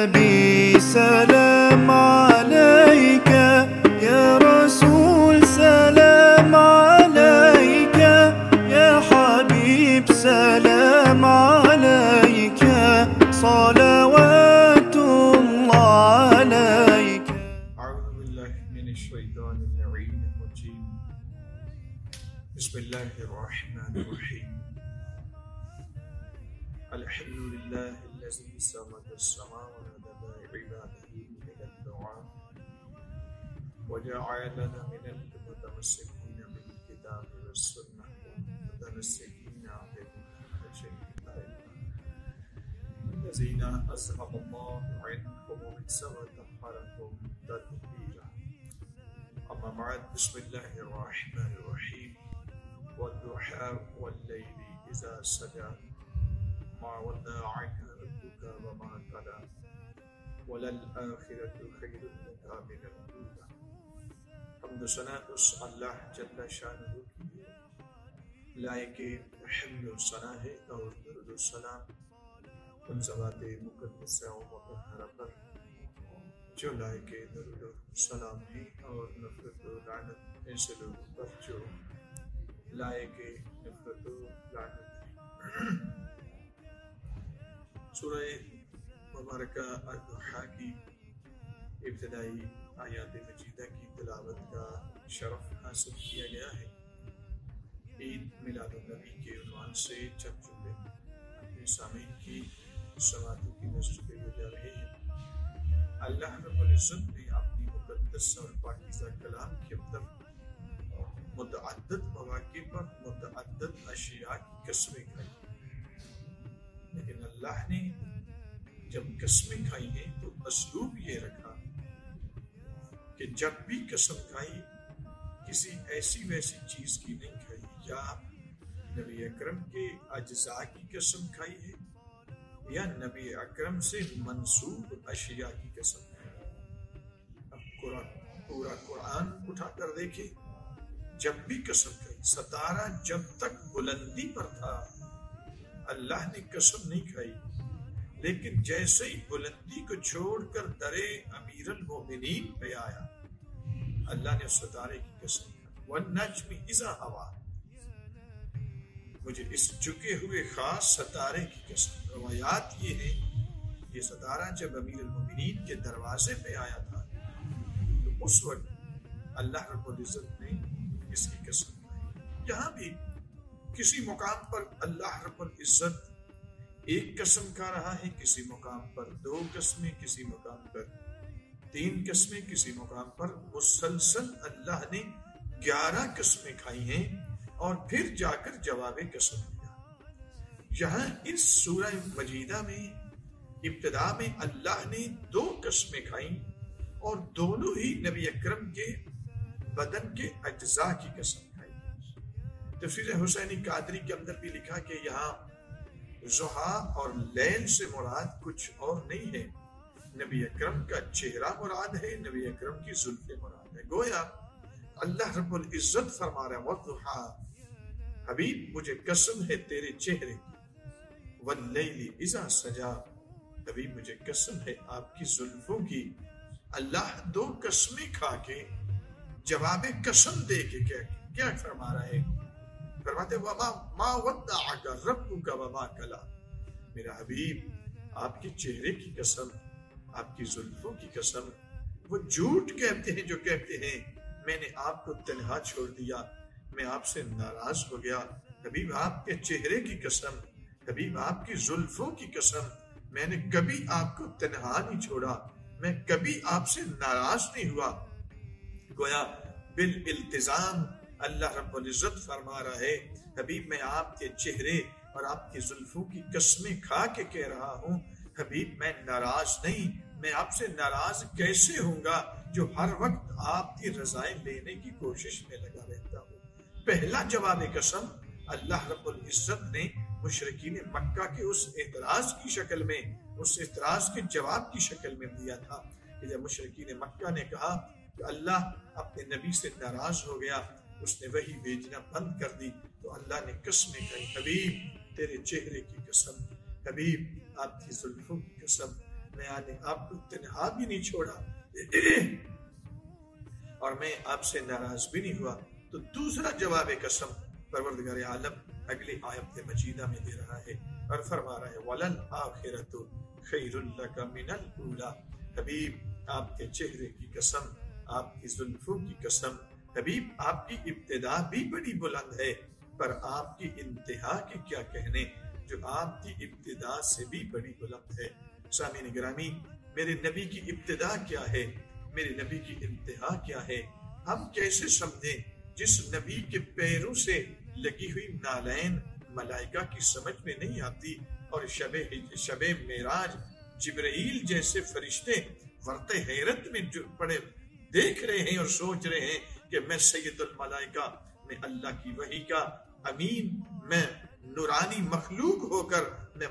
نبی سلام عليك يا رسول سلام عليك يا حبيب سلام عليك صلوات الله عليك. أعوذ بالله من الشيطان اللعين الرجيم. بسم الله الرحمن الرحيم. الحمد لله الذي سمد السماوات بعباده من الدعاء وجعلنا من المتمسكين بالكتاب والسنة متمسكين بكل الذين أذهب الله عنهم الرجس وطهرهم تطهيرا. أما بعد بسم الله الرحمن الرحيم. والضحى والليل إذا سجى ما ودعك ربك وما قلى وللآخرة خير لك من الأولى. حمد و ثنا اس اللہ جل شانہ کی لائق حمد و ثنا ہے اور درود و سلام ان ذوات مقدسہ و مطہرہ پر جو لائق درود و سلام ہے اور نفرت و لعنت ان سے لوگوں پر جو لائق نفرت و لعنت ہے. سورہ مبارکہ الضحیٰ کی ابتدائی آیات مجیدہ کی تلاوت کا شرف حاصل کیا گیا ہے. عید میلاد النبی کے عنوان سے چند جملے اپنے سامعین کی سماعتوں کی نظر پہ جا رہے ہیں. اللہ رب العزت نے اپنی مقدس اور پاکیزہ کلام کے اندر متعدد مواقع پر متعدد اشیاء کی قسمیں کھائی، لیکن اللہ نے جب قسمیں کھائی ہیں تو اسلوب یہ رکھا کہ جب بھی قسم کھائی کسی ایسی ویسی چیز کی نہیں کھائی، یا نبی اکرم کے اجزاء کی قسم کھائی ہے یا نبی اکرم سے منسوب اشیاء کی قسم کھائی. اب پورا قرآن اٹھا کر دیکھیں، جب بھی قسم کھائی، ستارہ جب تک بلندی پر تھا اللہ نے قسم نہیں کھائی، لیکن جیسے ہی بلندی کو چھوڑ کر درے امیر المومنین پہ آیا اللہ نے اس ستارے کی قسم کھائی. والنجم اذا ہوا، مجھے اس جھکے ہوئے خاص ستارے کی قسم. روایات یہ ہے یہ ستارہ جب امیر المومنین کے دروازے پہ آیا تھا تو اس وقت اللہ رب العزت نے اس کی قسم کھائی. یہاں بھی کسی مقام پر اللہ رب العزت ایک قسم کھا رہا ہے، کسی مقام پر دو قسمیں، کسی مقام پر تین قسمیں، کسی مقام پر مسلسل اللہ نے 11 قسمیں کھائی ہیں اور پھر جا کر جواب قسم دیا. یہاں اس سورہ مجیدہ میں ابتدا میں اللہ نے 2 قسمیں کھائیں اور دونوں ہی نبی اکرم کے بدن کے اجزاء کی قسم کھائی. تفسیر حسینی قادری کے اندر بھی لکھا کہ یہاں ضحیٰ اور لیل سے مراد کچھ اور نہیں ہے، نبی اکرم کا چہرہ مراد ہے، نبی اکرم کی زلفیں مراد ہے. گویا اللہ رب العزت فرما رہا ہے والضحیٰ، حبیب مجھے قسم ہے تیرے چہرے کی، واللیل اذا سجا، حبیب مجھے قسم ہے آپ کی زلفوں کی. اللہ 2 قسمیں کھا کے جواب قسم دے کے کیا فرما رہا ہے؟ فرماتے ما ودعک ربک وما قلی، میرا حبیب آپ کے چہرے کی قسم، آپ کی زلفوں کی قسم. وہ جھوٹ کہتے ہیں جو کہتے ہیں میں نے آپ کو تنہا چھوڑ دیا، میں آپ سے ناراض ہو گیا. حبیب آپ کے چہرے کی قسم، حبیب آپ کی زلفوں کی قسم، میں نے کبھی آپ کو تنہا نہیں چھوڑا، میں کبھی آپ سے ناراض نہیں ہوا. گویا بالالتزام اللہ رب العزت فرما رہا ہے حبیب میں آپ کے چہرے اور آپ کی زلفوں کی قسمیں کھا کے کہہ رہا ہوں حبیب میں ناراض نہیں، میں آپ سے ناراض کیسے ہوں گا جو ہر وقت آپ کی رضائیں لینے کی کوشش میں لگا رہتا ہوں. پہلا جواب قسم اللہ رب العزت نے مشرکین مکہ کے اس اعتراض کی شکل میں، اس اعتراض کے جواب کی شکل میں دیا تھا کہ جب مشرکین مکہ نے کہا کہ اللہ اپنے نبی سے ناراض ہو گیا، اس نے وحی بھیجنا بند کر دی، تو اللہ نے قسمیں کہی حبیب تیرے چہرے کی قسم، حبیب آپ کی زلفوں کی قسم، میں نے آپ کو تنہا بھی نہیں چھوڑا اور میں آپ سے ناراض بھی نہیں ہوا. تو دوسرا جواب قسم پروردگار عالم اگلی آیت مجیدہ میں دے رہا ہے اور فرما رہا ہے وَلَلْآخِرَةُ خَيْرٌ لَكَ مِنَ الْأُولَى. حبیب آپ کے چہرے کی قسم، آپ کی زلفوں کی قسم، حبیب آپ کی ابتدا بھی بڑی بلند ہے، پر آپ کی انتہا کے کیا کہنے جو آپ کی ابتدا سے بھی بڑی بلند ہے. سامعین گرامی، میرے نبی کی ابتدا کیا ہے، میرے نبی کی انتہا کیا ہے، ہم کیسے سمجھیں جس نبی کے پیروں سے لگی ہوئی نالین ملائکہ کی سمجھ میں نہیں آتی، اور شب معراج جبرائیل جیسے فرشتے ورط حیرت میں جو پڑے دیکھ رہے ہیں اور سوچ رہے ہیں کہ میں سید الملائکہ، میں اللہ کی وحی کا امین، میں نورانی مخلوق ہو کر، میں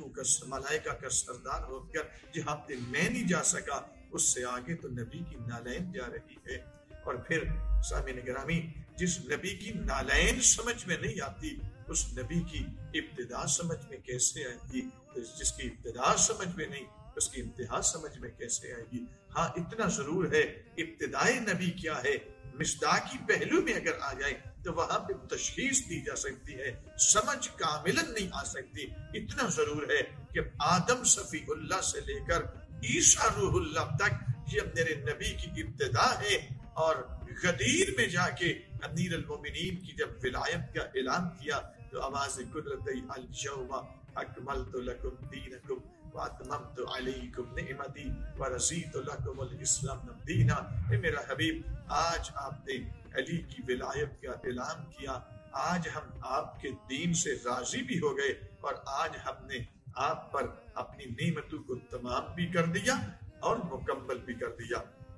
ملائکہ کا سردار ہو کر جہاں پہ میں نہیں جا سکا، اس سے آگے تو نبی کی نالین جا رہی ہے. اور پھر سامعین گرامی، جس نبی کی نالین سمجھ میں نہیں آتی، اس نبی کی ابتدا سمجھ میں کیسے آئے گی؟ جس کی ابتدا سمجھ میں نہیں، اس کی انتہا سمجھ میں کیسے آئے گی؟ ہاں اتنا ضرور ہے، ابتدائے نبی کیا ہے مصداقی پہلو میں اگر آ جائے تو وہاں پہ تشخیص دی جا سکتی ہے، سمجھ کاملاً نہیں آ سکتی. اتنا ضرور ہے کہ آدم صفی اللہ سے لے کر عیسیٰ روح اللہ تک یہ میرے نبی کی ابتدا ہے. اور غدیر میں جا کے امیر المومنین کی جب ولایت کا اعلان کیا تو آواز قدرتی اليوم اکملت لکم دینکم واتممت علیکم نعمتی ورضیت لکم الاسلام دینا. اے میرا حبیب، آج آپ نے علی کی ولایت کا اعلان کیا، آج ہم آپ کے دین سے راضی بھی ہو گئے، اور آج ہم نے آپ پر اپنی نعمتوں کو تمام بھی کر دیا اور مکمل بھی کر دیا.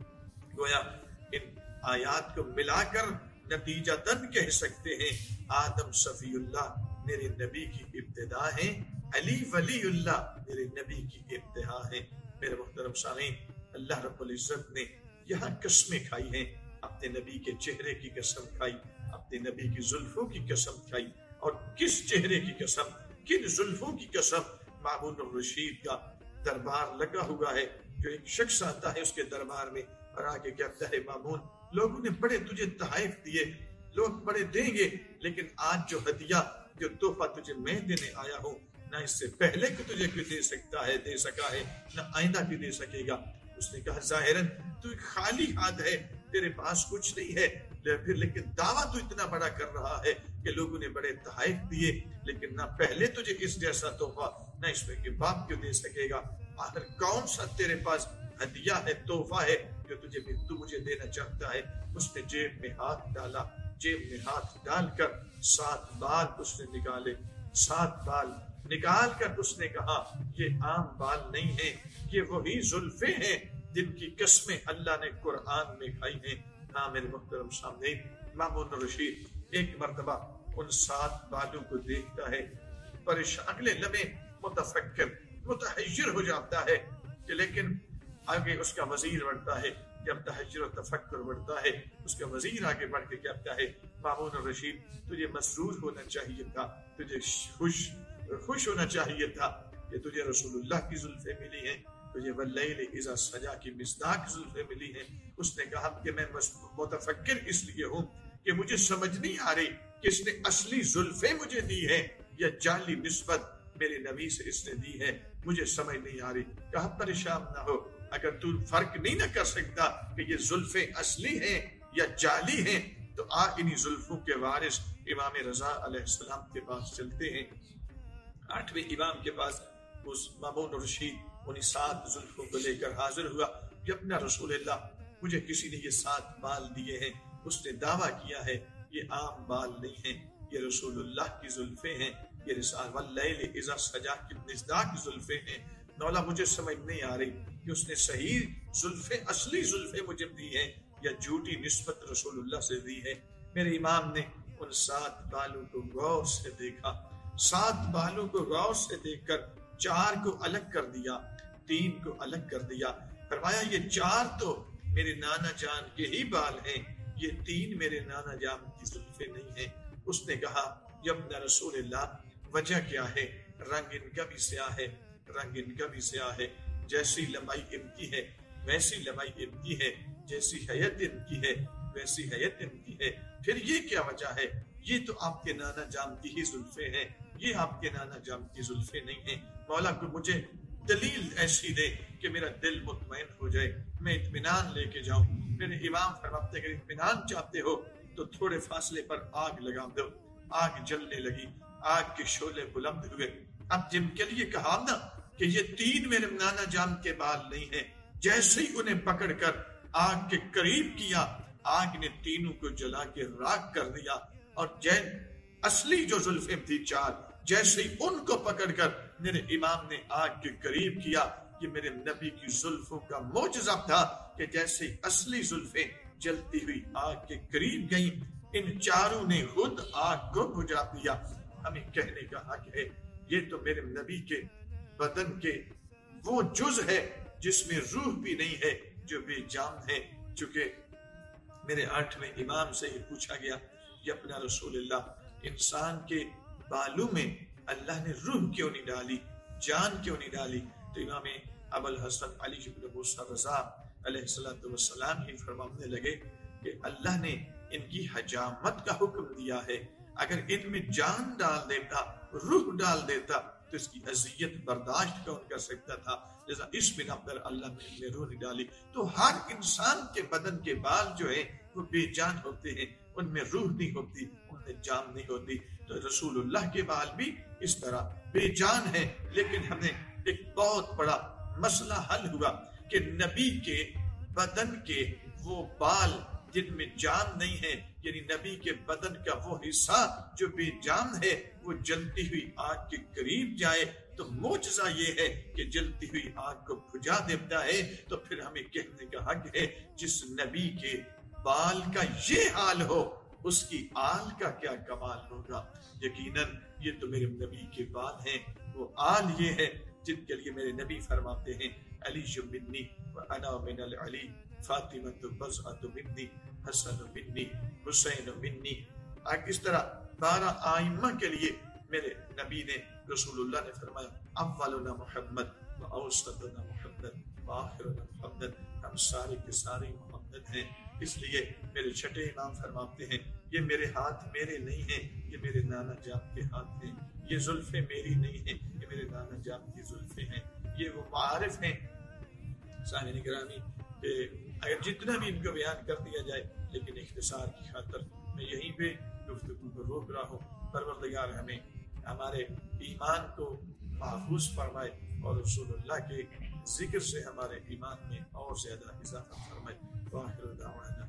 گویا ان آیات کو ملا کر نتیجہ تن کہہ سکتے ہیں آدم صفی اللہ میرے نبی کی ابتدا ہے، علی ولی اللہ میرے نبی کی انتہا ہے. میرے محترم سامعین، اللہ رب العزت نے یہاں قسمیں کھائی ہیں، اپنے نبی کے چہرے کی قسم کھائی، اپنے نبی کی زلفوں کی قسم کھائی. اور کس چہرے کی قسم، کن زلفوں کی قسم؟ مامون الرشید کا دربار لگا ہوا ہے، جو ایک شخص آتا ہے اس کے دربار میں اور آگے کہتا ہے مامون، لوگوں نے بڑے تجھے تحائف دیے، لوگ بڑے دیں گے، لیکن آج جو ہدیہ، جو تحفہ تجھے میں دینے آیا ہوں، نہ اس سے پہلے کہ تجھے کوئی دے سکا ہے، نہ آئندہ بھی دے سکے گا. اس نے کہا ظاہراً تو خالی ہاتھ ہے، تیرے پاس کچھ نہیں ہے، لیکن دعویٰ تو اتنا بڑا کر رہا ہے کہ لوگوں نے بڑے تحائف دیے، لیکن نہ پہلے تجھے اس جیسا تحفہ، نہ اس میں کہ باپ کیوں دے سکے گا. آخر کون سا تیرے پاس ہدیہ ہے، تحفہ ہے جو تو مجھے دینا چاہتا ہے؟ اس نے جیب میں ہاتھ ڈالا، جیب میں ہاتھ ڈال کر 7 بال اس نے نکالے، 7 بال نکال کر اس نے کہا یہ عام بال نہیں ہیں، یہ وہی زلفیں ہیں جن کی قسمیں اللہ نے قرآن میں کھائی ہیں. ہاں میرے محترم سامنے، مامون الرشید ایک مرتبہ ان 7 بالوں کو دیکھتا ہے، پریشان، اگلے لمحے متفکر متحیر ہو جاتا ہے کہ لیکن آگے اس کا وزیر بڑھتا ہے. جب تحجر و تفکر بڑھتا ہے، اس کا وزیر آگے بڑھ کے کہتا ہے مامون الرشید تجھے مسرور ہونا چاہیے تھا، تجھے خوش ہونا چاہیے تھا کہ تجھے رسول اللہ کی زلفیں ملی ہیں، تجھے واللیل اذا سجا کی مصداق زلفیں ملی ہیں. اس نے کہا کہ میں متفکر اس لیے ہوں کہ مجھے سمجھ نہیں آ رہی کہ اس نے اصلی زلفیں مجھے دی ہیں یا جعلی نسبت میرے نبی سے اس نے دی ہے، مجھے سمجھ نہیں آ رہی. کہا پریشان نہ ہو، اگر تو فرق نہیں نہ کر سکتا کہ یہ زلفیں اصلی ہیں یا جعلی ہیں تو آ انہی زلفوں کے وارث امام رضا علیہ السلام کے پاس چلتے ہیں. 8ویں امام کے پاس اس مامون الرشید انہی 7 زلفوں کو لے کر حاضر ہوا. اپنا رسول اللہ مجھے کسی نے یہ 7 بال دیے ہیں. اس نے دعویٰ کیا ہے یہ عام بال نہیں ہیں، یہ رسول اللہ کی زلفیں ہیں، یہ رسال واللیل اذا سجا کی مصداق زلفیں ہیں. مولا مجھے سمجھ نہیں آ رہی کہ اس نے صحیح زلفیں، اصلی زلفیں مجھے دی ہیں یا جھوٹی نسبت رسول اللہ سے دی ہے. میرے امام نے ان 7 بالوں کو غور سے دیکھا، 7 بالوں کو غور سے دیکھ کر 4 کو الگ کر دیا، 3 کو الگ کر دیا. فرمایا یہ 4 تو میرے نانا جان کے ہی بال ہیں، یہ 3 میرے نانا جان کی زلفیں نہیں ہیں. اس نے کہا یا ابن رسول اللہ وجہ کیا ہے؟ رنگ ان کا بھی سیاہ ہے، رنگ ان کا بھی سیاہ ہے. جیسی لمبائی ان کی ہے ویسی لمبائی ان کی ہے، جیسی حیت ان کی ہے ویسی حیت ان کی ہے۔ پھر یہ کیا وجہ ہے؟ یہ تو آپ کے نانا جان کی ہی زلفیں ہیں، یہ آپ کے نانا جان کی زلفیں نہیں ہیں۔ مولا کو مجھے دلیل ایسی دے کہ میرا دل مطمئن ہو جائے، میں اطمینان لے کے جاؤں۔ میرے امام فرماتے ہیں اگر اطمینان چاہتے ہو تو تھوڑے فاصلے پر آگ لگا دو۔ آگ جلنے لگی، آگ کے شعلے بلند ہوئے۔ اب جن کے لیے کہا نا کہ یہ 3 میرے نانا جان کے بال نہیں ہیں، جیسے ہی انہیں پکڑ کر آگ کے قریب کیا، آگ نے تینوں کو جلا کے راکھ کر دیا۔ اور اصلی جو زلفیں تھی 4، جیسے ہی ان کو پکڑ کر میرے امام نے آگ کے قریب کیا، یہ میرے نبی کی زلفوں کا معجزہ تھا کہ جیسے اصلی زلفیں جلتی ہوئی آگ کے قریب گئیں، ان 4 نے خود آگ کو بجھا دیا۔ ہمیں کہنے کا حق ہے یہ تو میرے نبی کے بدن کے وہ جز ہے جس میں روح بھی نہیں ہے، جو بے جان ہے۔ چونکہ میرے 8ویں امام سے یہ پوچھا گیا کہ اپنا رسول اللہ، انسان کے بالوں میں اللہ نے روح کیوں نہیں ڈالی، جان کیوں نہیں ڈالی؟ تو امام ابو الحسن علی بن موسیٰ رضا علیہ السلام ہی فرمانے لگے کہ اللہ نے ان کی حجامت کا حکم دیا ہے، اگر ان میں جان ڈال دیتا، روح ڈال دیتا تو اس کی اذیت برداشت کون کر سکتا تھا؟ لذا اس بنا پر اللہ نے ان میں روح نہیں ڈالی۔ تو ہر انسان کے بدن کے بال جو ہے وہ بے جان ہوتے ہیں، ان میں روح نہیں ہوتی، ان میں جان نہیں ہوتی۔ تو رسول اللہ کے بال بھی اس طرح بے جان ہے، لیکن ہمیں ایک بہت بڑا مسئلہ حل ہوا کہ نبی کے بدن کے وہ بال جن میں جان نہیں ہے، یعنی نبی کے بدن کا وہ حصہ جو بے جان ہے، وہ جلتی ہوئی آگ کے قریب جائے تو معجزہ یہ ہے کہ جلتی ہوئی آگ کو بجھا دیتا ہے۔ تو پھر ہمیں کہنے کا حق ہے جس نبی کے بال کا یہ حال ہو، اس کی آل کا کیا کمال ہوگا۔ یقیناً یہ تو میرے نبی کے بال ہیں، وہ آل یہ ہے جن کے لیے میرے نبی فرماتے ہیں علی منی وانا من العلی، فاطمہ بضعۃ منی، حسن منی، حسین منی۔ اس طرح 12 آئمہ کے لیے میرے نبی نے، رسول اللہ نے فرمایا اولنا محمد واوسطنا محمد وآخرنا محمد، ہم سارے کے سارے محمد ہیں۔ اس لیے میرے چھٹے امام فرماتے ہیں یہ میرے ہاتھ میرے نہیں ہیں، یہ میرے نانا جان کے ہاتھ ہیں، یہ زلفیں میری نہیں ہیں، یہ میرے نانا جان کی زلفیں ہیں۔ یہ وہ معارف ہیں سامعین گرامی کہ اگر جتنا بھی ان کو بیان کر دیا جائے، لیکن اختصار کی خاطر میں یہیں پہ گفتگو کو روک رہا ہوں۔ پروردگار ہمیں ہمارے ایمان کو محفوظ فرمائے اور رسول اللہ کے ذکر سے ہمارے ایمان میں اور زیادہ اضافہ فرمائے۔ وآخر دعوانا